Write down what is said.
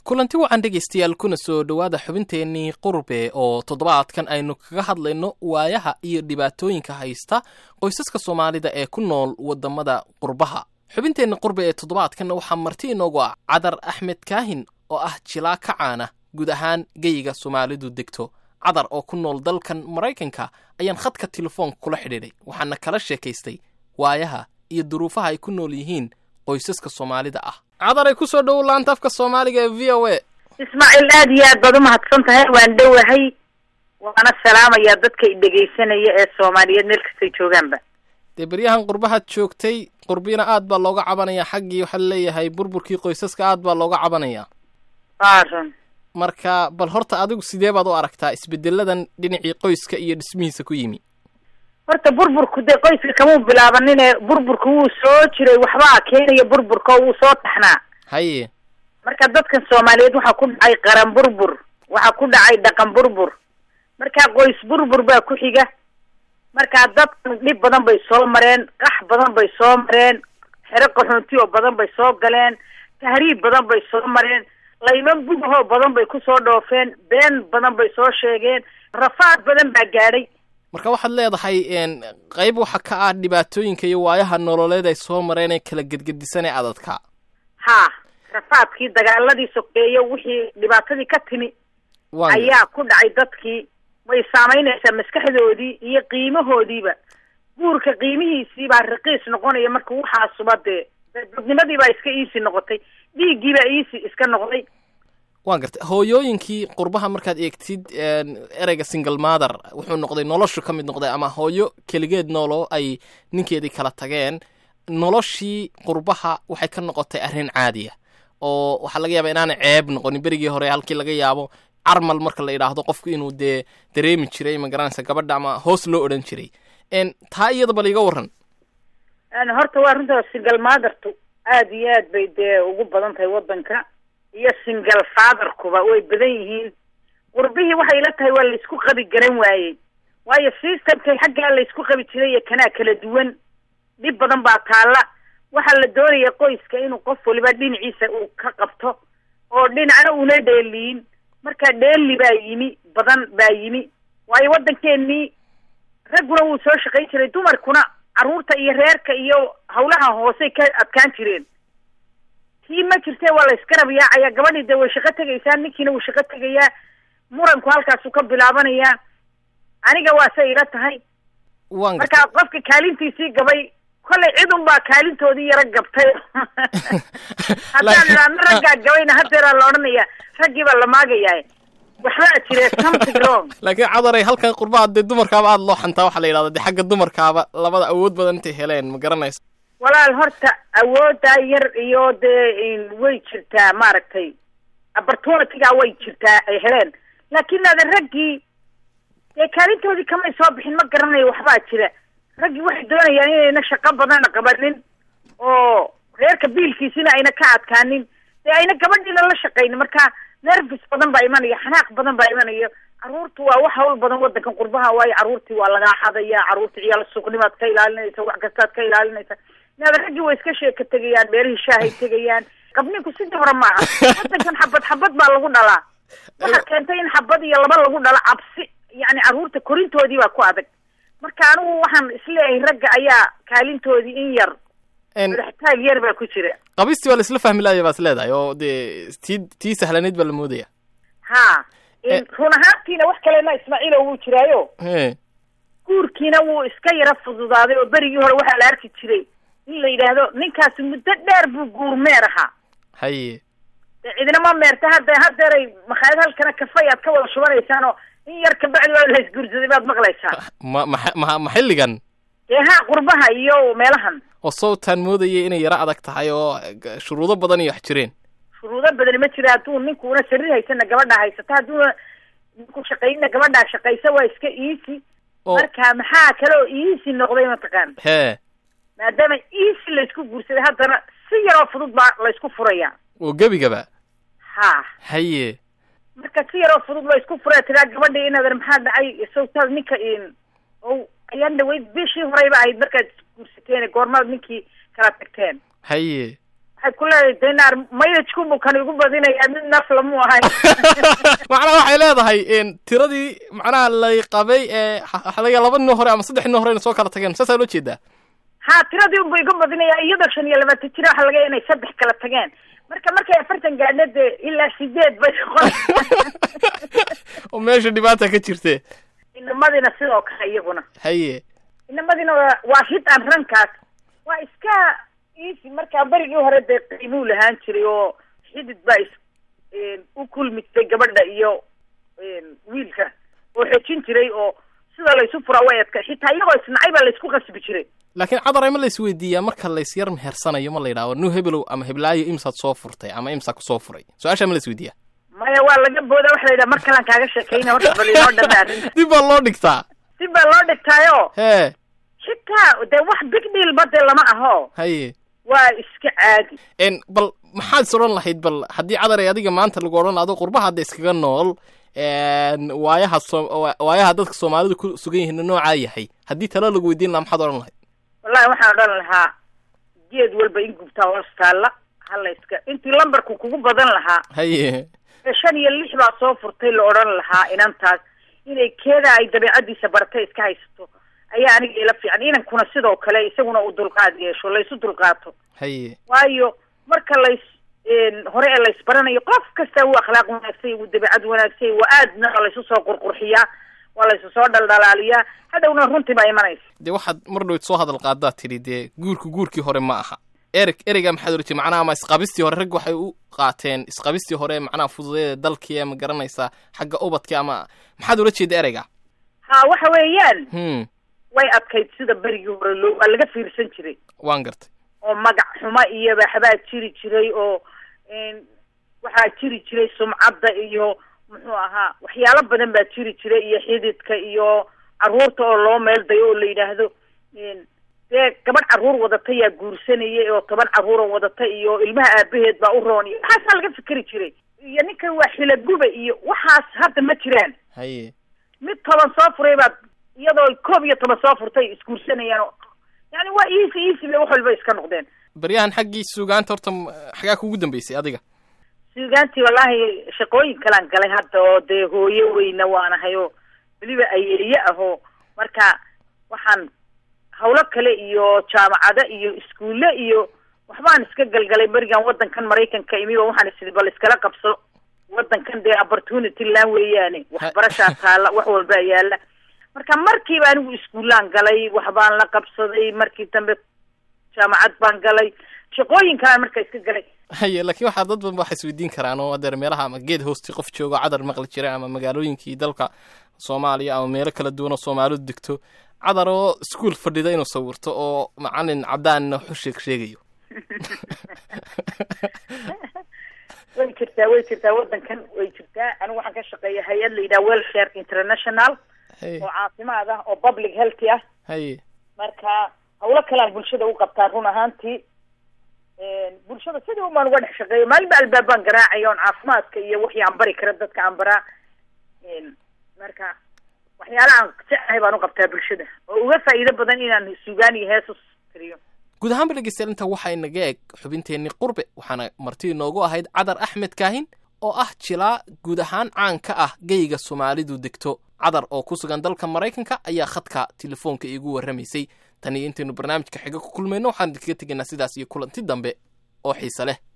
kulanti wacan dhegaystayaal kuna soo dhowaada xubinteennii qurbe oo toddobaadkan aynu kaga hadlayno waayaha iyo dhibaatooyinka haysta qoysaska soomaalida ee ku nool waddamada qurbaha. xubinteenna qurbe ee toddobaadkanna waxaa marti inoogu ah Cadar Axmed Kaahin oo ah jilaa ka caana guud ahaan geyiga Soomaalidu degto. Cadar oo ku nool dalkan Maraykanka ayaan khadka telefoonka kula xidhiidhay waxaana kala sheekaystay waayaha iyo duruufaha ay ku nool yihiin qoysaska Soomaalida ah. Cadar ay ku soo dhow laanta afka Soomaaliga ee VOA. Ismaaciil aad iyo aad baad u mahadsan tahay, waan dhowahay waana salaamaya dadka dhageysanaya ee Soomaaliyeed meel kasta joogaanba. Debriyahan qurbaha joogtay qurbina aad baa looga cabanaya xaggii waxa leeyahay burburkii qoysaska aad baa looga cabanaya. Marka bal horta adigu sidee baad u aragtaa isbedeladan dhinacii qoyska iyo dhismihiisa ku yimi? Horta burburku de qoyska kama bilaabanin burburku wuu soo jiray waxba keenaya burburka wuu soo taxnaa. Haye. Marka dadka Soomaaliyeed waxa ku dhacay qaran burbur, waxa ku dhacay dhaqan burbur. Marka qoys burbur baa ku xiga. Marka dadku dhib badan bay soo mareen, qax badan bay soo mareen, xero qaxoonti oo badan bay soo galeen, tahriib badan bay soo mareen, layman buuho badan bay ku soo dhoofeen, been badan bay soo sheegeen, rafaad badan baa gaadhay. Marka waxaad leedahay qayb waxa ka ah dhibaatooyinka iyo waayaha nololeed ay soo mareen ee kala gedgedisan ee adadka. Rafaadkii dagaaladii sokeeyo wixii dhibaatadii ka timi ayaa ku dhacay dadkii, way saameynaysaa maskaxdoodii iyo qiimahoodiiba. guurka qiimihiisii baa raqiis noqonaya marka waxaa subade dadnimadii baa iska iisi noqotay, dhiiggii baa iisi iska noqday. waan gartay hooyooyinkii qurbaha markaad eegtid ereyga single mother wuxuu noqday noloshu ka mid noqday ama hooyo keligeed noolo ay ninkeedii kala tageen. noloshii qurbaha waxay ka noqotay arrin caadiya oo waxa laga yaabaa inaanay ceeb noqonin. berigii hore halkii laga yaabo carmal marka la yidhaahdo qofku inuu dee dareemi jiray ma garanaysa gabadha ama hoos loo odhan jiray. taa iyada bal iga warran. horta waa runta single mothertu aad iyo aad bay dee ugu badan tahay waddanka, iyo single fatherkuba way badan yihiin. qurbihii waxay la tahay waa laysku qabi garan waayey, waayo systemkay xaggaa laysku qabi jiray iyo kanaa kala duwan. dhib badan baa taalla. waxaa la doonaya qoyska inuu qof waliba dhinaciisa uu ka qabto oo dhinacna una dheeliin. marka dheeli baa yimi, badan baa yimi, waayo waddankeenii ragguna wuu soo shaqayn jiray, dumarkuna carruurta iyo reerka iyo hawlaha hoosey ka adkaan jireen. tii ma jirtee waa la iska rabiyaacaya, gabadhii dee way shaqo tegaysaa, ninkiina wuu shaqo tegayaa, muranku halkaasuu ka bilaabanayaa. aniga waase ila tahay marka qofka kaalintiisii gabay kollay cidun baa kaalintoodii yara gabtay. haddaan idhaahno raggaa gabayna haddeeraa la odhanaya raggii baa la maagayaa, waxbaa jire something wrong. laakiin Cadaray halkan qurbaha dee dumarkaaba aada loo xantaa waxaa la yidhahda dee xagga dumarkaaba labada awood badan intay heleen ma garanaysa. walaal horta awooddaa yar iyo dee way jirtaa, maaragtay opportunitygaa way jirtaa ay heleen, laakiin aada raggii dee kaalintoodii kamay soo bixin. ma garanayo waxbaa jira. raggii waxay doonayaan inayna shaqo badana qabanin oo reerka biilkiisina ayna ka adkaanin, dee ayna gabadhiina la shaqaynin. marka nervis badan baa imanaya, xanaaq badan baa imanaya. carruurtu waa wax hawl badan waddankan qurbaha, waayo carruurtii waa lagaa xadaya, carruurta ciyaal suuqnimaad ka ilaalinaysa, wax kastaad ka ilaalinaysa. inaada raggii way iska sheeka tegayaan, meelihii shaahay tegayaan. qabninku sidii hore maaha. waddankan xabad baa lagu dhalaa. waxa keentay in xabad iyo laba lagu dhalo cabsi, yani carruurta korintoodii baa ku adag. marka anigu waxaan isleeyahay ragga ayaa kaalintoodii in yar madaxtaag yar baa ku jira. qabiistii waa la isla fahmi laaya baas leedahay oo dee tii sahlanayd baa la moodaya. run ahaantiina wax kalena Ismaaciilo wuu jiraayo. guurkiina wuu iska yara fududaaday oo berigii hore waxaa la arki jiray in la yidhaahdo ninkaasi muddo dheer buu guur meer ahaa. haye. cidina ma meerta haddeeray makhaayad halkana kafay aad ka wada shubanaysaan oo in yar kabacdi waa la isguursaday baad maqlaysaa. ma xilligan qurbaha iyo meelahan oo sawtaan moodayay inay yara adag tahay oo shuruudo badan iyo wax jireen. shuruudo badan ma jira. hadduu ninkuuna sariir haysana gabadhaa haysata, hadduuna ninku shaqaynina gabadhaa shaqaysa, waa iska easy. marka maxaa kale oo easy noqday mataqaan? maadaama easy laysku guursaday haddana si yaroo fudud baa laysku furaya oo gebigaba. haye. marka si yaroo fudud laysku furaya tiraa gabadhii inaad maxaa dhacay sawtaad ninka ayaan dhaweyd bishii horeyba ahayd markaad guursateen goormaad ninkii kala tagteen. haye. waxay ku leedahay denaar maydajkubu kan igu badinayaa mid nafla mu ahay macnaha waxay leedahay tiradii macnaha lay qabay laga 2 nin hore ama 3 nin hore soo kala tageen saasaa loo jeedaa ha tiradii unba igu badinayaa iyadoo 25 jira waxa laga inay 3 kala tageen markay 40 gaadhade ilaa 8 bay qor oo meesha dhibaata ka jirtay inamadina sidoo kale iyaguna haye inamadina waa hit aan rankaas waa iska easy marka barigii hore de qiimo lahaan jiray oo xidid baa u kulmitay gabadha iyo wiilka oo xejin jiray oo sida la isu fura wayadka xitaa iyagoo isnacay baa la isku qasbi jiray laakiin cadar ma la isweydiiyaa marka la isyar mehersanayo ma la yidhaahdo nu hebelow ama heblaayo imsaad soo furtay ama imsaa ku soo furay su-aasha ma la isweydiiyaa maya waa laga booda waxa la yidhaha mar kalaan kaaga sheekayna horta bal inoo dhamaarin dib baa loo dhigtaa dhigtaayo hee xitaa dee wax big deal ba dee lama aho haye waa iska caadi bal maxaad is odhan lahayd bal haddii cadar ay adiga maanta lagu odhan laado qurbaha hadda iskaga nool waayaha dadka soomaalidu ku sugan yihiin noocaa yahay haddii talo lagu weydiin lahaa maxaad odhan lahayd wallahi waxaan odhan lahaa geed walba in gubtaa hoos taalla hala iska intii lambarku kugu badan lahaa haye 5 iyo 6 baa soo furtay la odhan lahaa inantaas inay keeda ay dabeecadiisa bartay iska haysato ayaa aniga ila fiican inankuna sidoo kale isaguna uu dulqaad yeesho laysu dulqaato haye waayo marka hore ee laysbaranayo qof kasta uu akhlaaq wanaagsan uu dabeecad wanaagsan waa aadna laysu soo qurqurxiyaa waa laysu soo dhaldhalaaliyaa hadhowna runtii baa imanaysa dee waxaad mar dhowd soo hadal qaadaa tidhi dee guurkii hore ma aha ereyga maxaad oran jirtay macnaha ama isqabistii hore rag waxay u qaateen isqabistii hore macnaha fududeeda dalkii ma garanaysaa xagga ubadkii ama maxaad ula jeeda ereyga ha waxa weeyaan way adkayd sida berigii hore waa laga fiirsan jiray waan gartay oo magac xumo iyo waxbaa jiri jiray oo waxaa jiri jiray sumcadda iyo muxuu ahaa waxyaalo badan baa jiri jiray iyo xididka iyo carruurta oo loo meeldayo oo la yidhaahdo dee gabadh carruur wadata yaa guursanayay oo 10 carruuro wadata iyo ilmaha aabaheed baa u roon iyo waxaasaa laga fikeri jiray iyo ninkan waa xilaguba iyo waxaas hadda ma jiraan haye mid 10 soo furay baa iyadoo 11 soo furtay isguursanayaan yani waa easy bay wax walba iska noqdeen baryahan xaggii suugaanta horta xagaa kugu dambeysay adiga suugaantii wallaahi shaqooyin kalaan galay hadda oo dee hooye weyna waanahay oo weliba ayeeye ahoo marka waxaan hawlo kale iyo jaamacado iyo iskuulle iyo waxbaan iska galgalay berigan waddankan maraykanka imi oo waxaan isidi bal iskala qabso waddankan dee opportunity laan weeyaane waxbarashaa taalla wax walbaa yaalla marka markiiba anigu iskuullaan galay waxbaan la qabsaday markii dambe jaamacad baan galay shaqooyin kalaan marka iska galay haye laakiin waxaa dad badan waxay isweydiin karaan oo adeer meelaha ama geed hoosti qof joogo cadar maqli jiray ama magaalooyinkii dalka Soomaaliya ama meelo kala duwan oo Soomaalidu degto cadar oo iskuul fadhida inuu sawirto oo macallin cadaan xushig sheegayo way jirtaa waddankan way jirtaa anigu waxaan ka shaqeeyaa hay'ad la yidhaha Welfare International oo caafimaad ah oo public health ah haye marka hawlo kalaan bulshada u qabtaa run ahaantii bulshada sidii umaan uga dhex shaqeeyo maalinba albaabaan garaacaya oon caafimaadka iyo wixii aan bari kara dadka aan baraa marka waxyaalaha aan jeclahay baan u qabtaa bulshada oo uga faa'iido badan inaan suugaan iyo heesus tiriyo guud ahaan dhegeystayaal inta waxaa inaga eg xubinteenii qurbe waxaana marti inoogu ahayd cadar axmed kaahin oo ah jilaa guud ahaan caan ka ah geyga Soomaalidu degto cadar oo ku sugan dalka Mareykanka ayaa khadka telefoonka iigu warramaysay tani intaynu barnaamijka xiga ku kulmayno waxaan idinkaga tegaynaa sidaas iyo kulanti dambe oo xiiso leh